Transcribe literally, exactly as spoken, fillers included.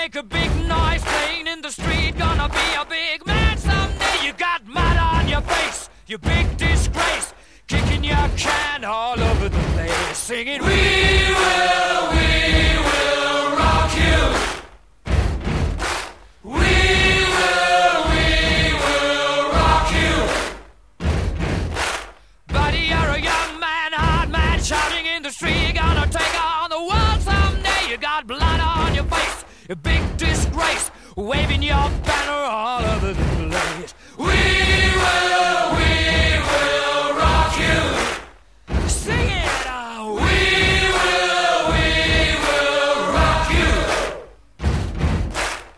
make a big noise playing in the street. Gonna be a big man someday. You got mud on your face, you big disgrace. Kicking your can all over the place, singing, we will, we will rock you. We will, we will rock you. Buddy, you're a young man, hard man, shouting in the street. You're gonna take on the world someday. You got blood on your face, a big disgrace, waving your banner all over the place. We will.